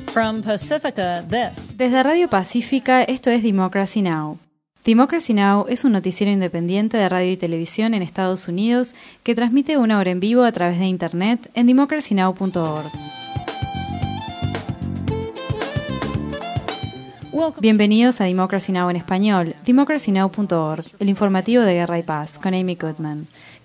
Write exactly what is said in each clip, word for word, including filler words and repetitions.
From Pacifica, this. Desde Radio Pacífica, esto es Democracy Now! Democracy Now! Es un noticiero independiente de radio y televisión en Estados Unidos que transmite una hora en vivo a través de Internet en democracy now punto org. Bienvenidos a Democracy Now! En español, democracy now punto org, el informativo de Guerra y Paz, con Amy Goodman.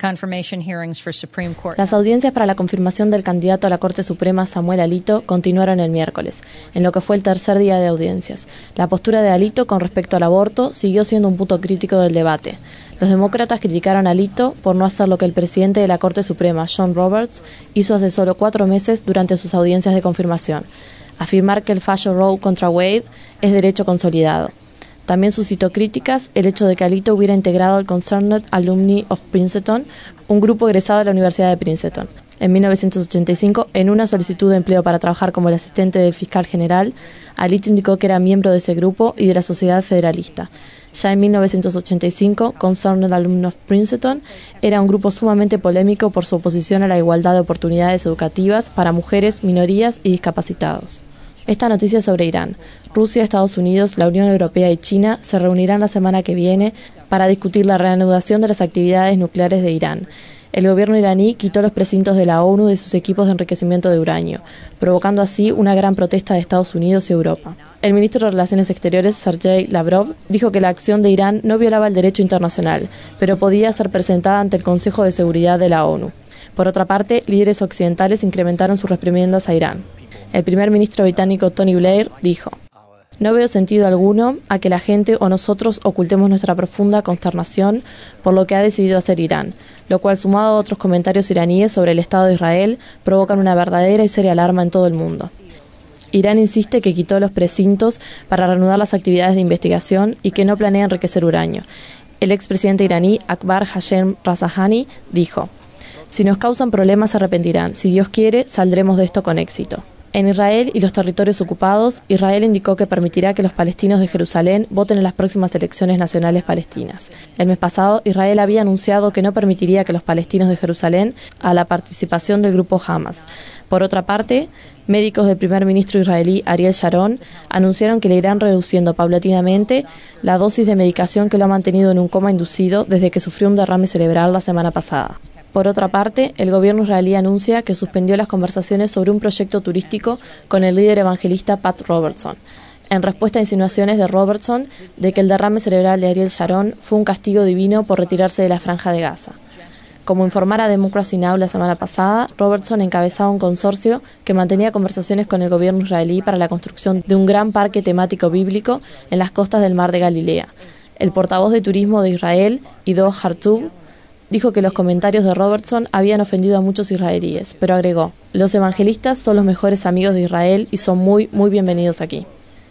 Las audiencias para la confirmación del candidato a la Corte Suprema Samuel Alito continuaron el miércoles, en lo que fue el tercer día de audiencias. La postura de Alito con respecto al aborto siguió siendo un punto crítico del debate. Los demócratas criticaron a Alito por no hacer lo que el presidente de la Corte Suprema, John Roberts, hizo hace solo cuatro meses durante sus audiencias de confirmación: afirmar que el fallo Roe contra Wade es derecho consolidado. También suscitó críticas el hecho de que Alito hubiera integrado al Concerned Alumni of Princeton, un grupo egresado de la Universidad de Princeton. En mil novecientos ochenta y cinco, en una solicitud de empleo para trabajar como el asistente del fiscal general, Alito indicó que era miembro de ese grupo y de la Sociedad Federalista. Ya en mil novecientos ochenta y cinco, Concerned Alumni of Princeton era un grupo sumamente polémico por su oposición a la igualdad de oportunidades educativas para mujeres, minorías y discapacitados. Esta noticia sobre Irán. Rusia, Estados Unidos, la Unión Europea y China se reunirán la semana que viene para discutir la reanudación de las actividades nucleares de Irán. El gobierno iraní quitó los precintos de la ONU de sus equipos de enriquecimiento de uranio, provocando así una gran protesta de Estados Unidos y Europa. El ministro de Relaciones Exteriores, Sergei Lavrov, dijo que la acción de Irán no violaba el derecho internacional, pero podía ser presentada ante el Consejo de Seguridad de la ONU. Por otra parte, líderes occidentales incrementaron sus reprimendas a Irán. El primer ministro británico Tony Blair dijo: "No veo sentido alguno a que la gente o nosotros ocultemos nuestra profunda consternación por lo que ha decidido hacer Irán, lo cual, sumado a otros comentarios iraníes sobre el Estado de Israel, provocan una verdadera y seria alarma en todo el mundo". Irán insiste que quitó los precintos para reanudar las actividades de investigación y que no planea enriquecer uranio. El expresidente iraní Akbar Hashem Razahani dijo: "Si nos causan problemas se arrepentirán. Si Dios quiere, saldremos de esto con éxito". En Israel y los territorios ocupados, Israel indicó que permitirá que los palestinos de Jerusalén voten en las próximas elecciones nacionales palestinas. El mes pasado, Israel había anunciado que no permitiría que los palestinos de Jerusalén a la participación del grupo Hamas. Por otra parte, médicos del primer ministro israelí Ariel Sharon anunciaron que le irán reduciendo paulatinamente la dosis de medicación que lo ha mantenido en un coma inducido desde que sufrió un derrame cerebral la semana pasada. Por otra parte, el gobierno israelí anuncia que suspendió las conversaciones sobre un proyecto turístico con el líder evangelista Pat Robertson, en respuesta a insinuaciones de Robertson de que el derrame cerebral de Ariel Sharon fue un castigo divino por retirarse de la Franja de Gaza. Como informara Democracy Now! La semana pasada, Robertson encabezaba un consorcio que mantenía conversaciones con el gobierno israelí para la construcción de un gran parque temático bíblico en las costas del Mar de Galilea. El portavoz de turismo de Israel, Ido Hartub, dijo que los comentarios de Robertson habían ofendido a muchos israelíes, pero agregó: "Los evangelistas son los mejores amigos de Israel y son muy, muy bienvenidos aquí".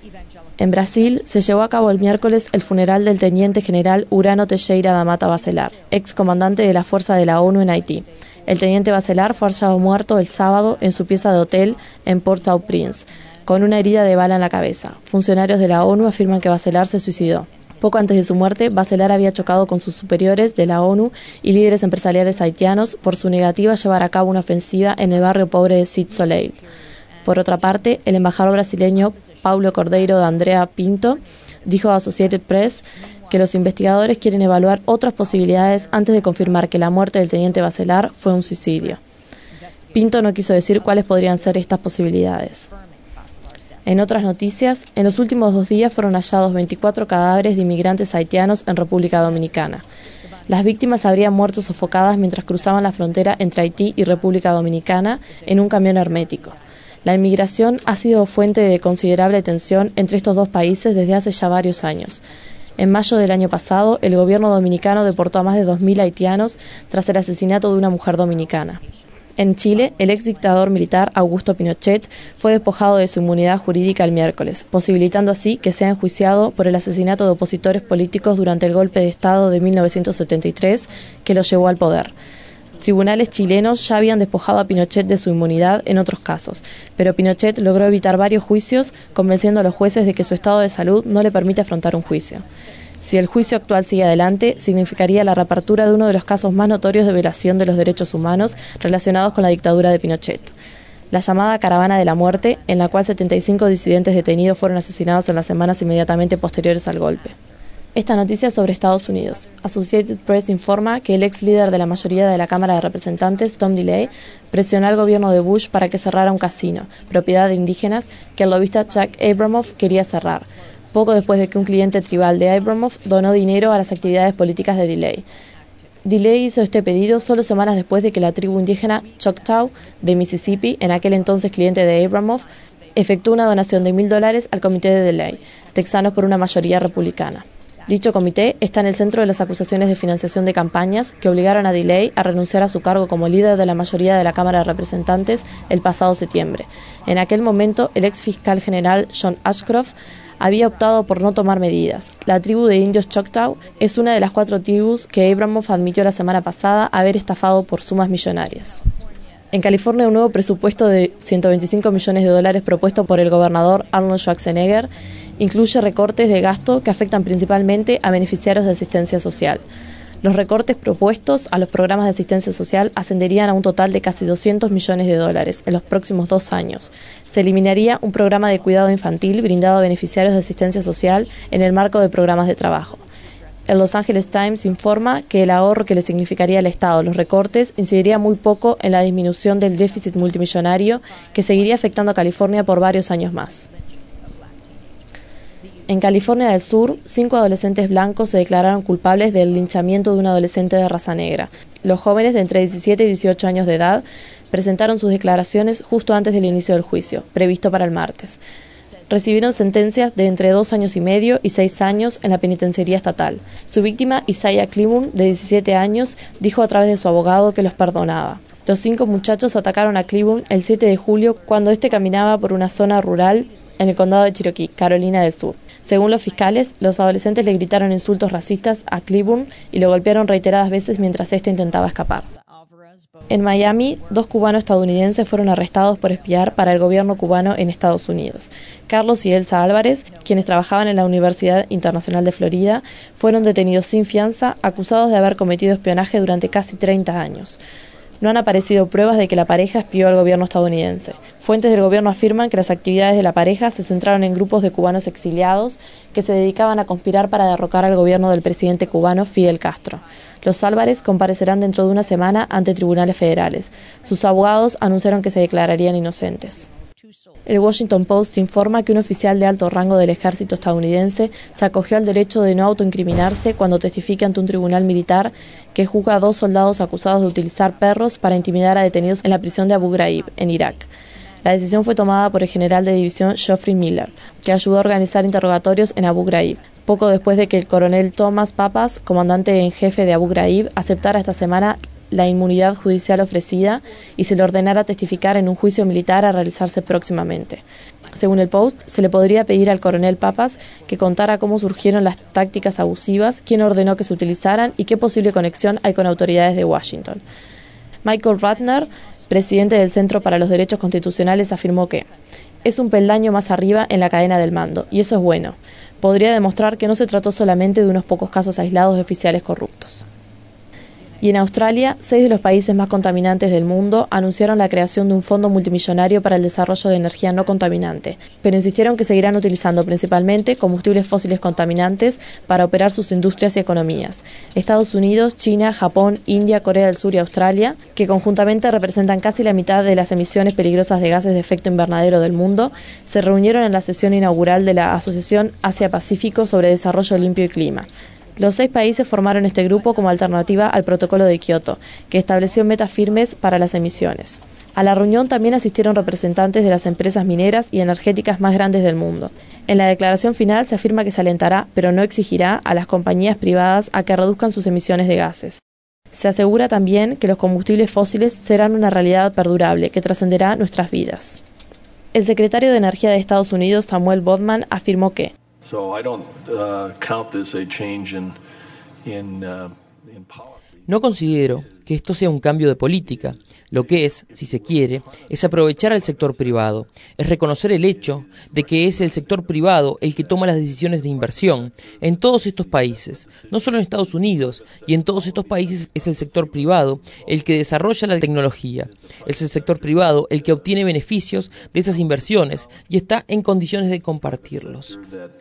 En Brasil se llevó a cabo el miércoles el funeral del teniente general Urano Teixeira da Mata Bacelar, ex comandante de la Fuerza de la ONU en Haití. El teniente Bacelar fue hallado muerto el sábado en su pieza de hotel en Port-au-Prince, con una herida de bala en la cabeza. Funcionarios de la ONU afirman que Bacelar se suicidó. Poco antes de su muerte, Bacelar había chocado con sus superiores de la ONU y líderes empresariales haitianos por su negativa a llevar a cabo una ofensiva en el barrio pobre de Cite Soleil. Por otra parte, el embajador brasileño Paulo Cordeiro de Andrea Pinto dijo a Associated Press que los investigadores quieren evaluar otras posibilidades antes de confirmar que la muerte del teniente Bacelar fue un suicidio. Pinto no quiso decir cuáles podrían ser estas posibilidades. En otras noticias, en los últimos dos días fueron hallados veinticuatro cadáveres de inmigrantes haitianos en República Dominicana. Las víctimas habrían muerto sofocadas mientras cruzaban la frontera entre Haití y República Dominicana en un camión hermético. La inmigración ha sido fuente de considerable tensión entre estos dos países desde hace ya varios años. En mayo del año pasado, el gobierno dominicano deportó a más de dos mil haitianos tras el asesinato de una mujer dominicana. En Chile, el ex dictador militar Augusto Pinochet fue despojado de su inmunidad jurídica el miércoles, posibilitando así que sea enjuiciado por el asesinato de opositores políticos durante el golpe de Estado de mil novecientos setenta y tres que lo llevó al poder. Tribunales chilenos ya habían despojado a Pinochet de su inmunidad en otros casos, pero Pinochet logró evitar varios juicios, convenciendo a los jueces de que su estado de salud no le permite afrontar un juicio. Si el juicio actual sigue adelante, significaría la reapertura de uno de los casos más notorios de violación de los derechos humanos relacionados con la dictadura de Pinochet. la llamada Caravana de la Muerte, en la cual setenta y cinco disidentes detenidos fueron asesinados en las semanas inmediatamente posteriores al golpe. Esta noticia sobre Estados Unidos. Associated Press informa que el ex líder de la mayoría de la Cámara de Representantes, Tom DeLay, presionó al gobierno de Bush para que cerrara un casino, propiedad de indígenas, que el lobista Chuck Abramoff quería cerrar, poco después de que un cliente tribal de Abramoff donó dinero a las actividades políticas de DeLay. DeLay hizo este pedido solo semanas después de que la tribu indígena Choctaw de Mississippi, en aquel entonces cliente de Abramoff, efectuó una donación de mil dólares al comité de DeLay, texanos por una mayoría republicana. Dicho comité está en el centro de las acusaciones de financiación de campañas que obligaron a DeLay a renunciar a su cargo como líder de la mayoría de la Cámara de Representantes el pasado septiembre. En aquel momento, el ex fiscal general John Ashcroft había optado por no tomar medidas. La tribu de indios Choctaw es una de las cuatro tribus que Abramoff admitió la semana pasada haber estafado por sumas millonarias. En California, un nuevo presupuesto de ciento veinticinco millones de dólares propuesto por el gobernador Arnold Schwarzenegger incluye recortes de gasto que afectan principalmente a beneficiarios de asistencia social. Los recortes propuestos a los programas de asistencia social ascenderían a un total de casi doscientos millones de dólares en los próximos dos años. Se eliminaría un programa de cuidado infantil brindado a beneficiarios de asistencia social en el marco de programas de trabajo. El Los Angeles Times informa que el ahorro que le significaría al Estado los recortes incidiría muy poco en la disminución del déficit multimillonario que seguiría afectando a California por varios años más. En California del Sur, cinco adolescentes blancos se declararon culpables del linchamiento de un adolescente de raza negra. Los jóvenes de entre diecisiete y dieciocho años de edad presentaron sus declaraciones justo antes del inicio del juicio, previsto para el martes. Recibieron sentencias de entre dos años y medio y seis años en la penitenciaría estatal. Su víctima, Isaiah Cleburne, de diecisiete años, dijo a través de su abogado que los perdonaba. Los cinco muchachos atacaron a Cleburne el siete de julio cuando éste caminaba por una zona rural en el condado de Cherokee, Carolina del Sur. Según los fiscales, los adolescentes le gritaron insultos racistas a Cleburne y lo golpearon reiteradas veces mientras éste intentaba escapar. En Miami, dos cubanos estadounidenses fueron arrestados por espiar para el gobierno cubano en Estados Unidos. Carlos y Elsa Álvarez, quienes trabajaban en la Universidad Internacional de Florida, fueron detenidos sin fianza, acusados de haber cometido espionaje durante casi treinta años. No han aparecido pruebas de que la pareja espió al gobierno estadounidense. Fuentes del gobierno afirman que las actividades de la pareja se centraron en grupos de cubanos exiliados que se dedicaban a conspirar para derrocar al gobierno del presidente cubano Fidel Castro. Los Álvarez comparecerán dentro de una semana ante tribunales federales. Sus abogados anunciaron que se declararían inocentes. El Washington Post informa que un oficial de alto rango del ejército estadounidense se acogió al derecho de no autoincriminarse cuando testifique ante un tribunal militar que juzga a dos soldados acusados de utilizar perros para intimidar a detenidos en la prisión de Abu Ghraib, en Irak. La decisión fue tomada por el general de división Geoffrey Miller, que ayudó a organizar interrogatorios en Abu Ghraib, poco después de que el coronel Thomas Pappas, comandante en jefe de Abu Ghraib, aceptara esta semana la inmunidad judicial ofrecida y se le ordenara testificar en un juicio militar a realizarse próximamente. Según el Post, se le podría pedir al coronel Pappas que contara cómo surgieron las tácticas abusivas, quién ordenó que se utilizaran y qué posible conexión hay con autoridades de Washington. Michael Ratner, presidente del Centro para los Derechos Constitucionales, afirmó que es un peldaño más arriba en la cadena del mando, y eso es bueno. Podría demostrar que no se trató solamente de unos pocos casos aislados de oficiales corruptos. Y en Australia, seis de los países más contaminantes del mundo anunciaron la creación de un fondo multimillonario para el desarrollo de energía no contaminante, pero insistieron que seguirán utilizando principalmente combustibles fósiles contaminantes para operar sus industrias y economías. Estados Unidos, China, Japón, India, Corea del Sur y Australia, que conjuntamente representan casi la mitad de las emisiones peligrosas de gases de efecto invernadero del mundo, se reunieron en la sesión inaugural de la Asociación Asia-Pacífico sobre Desarrollo Limpio y Clima. Los seis países formaron este grupo como alternativa al Protocolo de Kioto, que estableció metas firmes para las emisiones. A la reunión también asistieron representantes de las empresas mineras y energéticas más grandes del mundo. En la declaración final se afirma que se alentará, pero no exigirá, a las compañías privadas a que reduzcan sus emisiones de gases. Se asegura también que los combustibles fósiles serán una realidad perdurable que trascenderá nuestras vidas. El secretario de Energía de Estados Unidos, Samuel Bodman, afirmó que No considero que esto sea un cambio de política. Lo que es, si se quiere, es aprovechar al sector privado, es reconocer el hecho de que es el sector privado el que toma las decisiones de inversión en todos estos países, no solo en Estados Unidos, y en todos estos países es el sector privado el que desarrolla la tecnología, es el sector privado el que obtiene beneficios de esas inversiones y está en condiciones de compartirlos.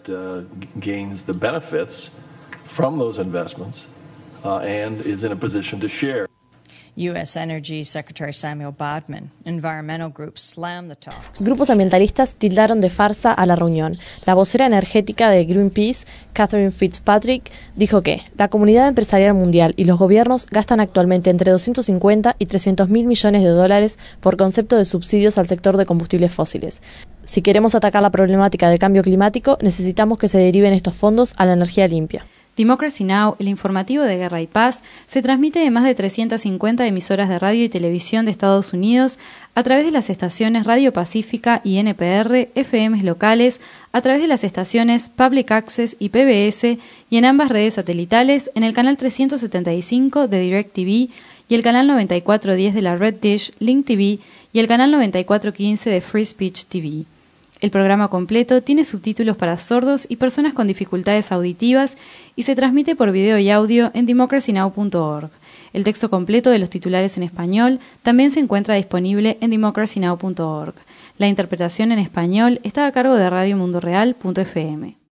Uh, and is in a position to share. U S Energy Secretary Samuel Bodman, environmental groups slammed the talks. Grupos ambientalistas tildaron de farsa a la reunión. La vocera energética de Greenpeace, Catherine Fitzpatrick, dijo que la comunidad empresarial mundial y los gobiernos gastan actualmente entre doscientos cincuenta y trescientos mil millones de dólares por concepto de subsidios al sector de combustibles fósiles. Si queremos atacar la problemática del cambio climático, necesitamos que se deriven estos fondos a la energía limpia. Democracy Now!, el informativo de Guerra y Paz, se transmite de más de trescientas cincuenta emisoras de radio y televisión de Estados Unidos a través de las estaciones Radio Pacífica y N P R, F Ms locales, a través de las estaciones Public Access y P B S y en ambas redes satelitales en el canal trescientos setenta y cinco de DirecTV y el canal noventa y cuatro diez de la Red Dish Link T V y el canal noventa y cuatro quince de Free Speech T V. El programa completo tiene subtítulos para sordos y personas con dificultades auditivas y se transmite por video y audio en democracy now punto org. El texto completo de los titulares en español también se encuentra disponible en democracy now punto org. La interpretación en español está a cargo de radio mundo real punto f m.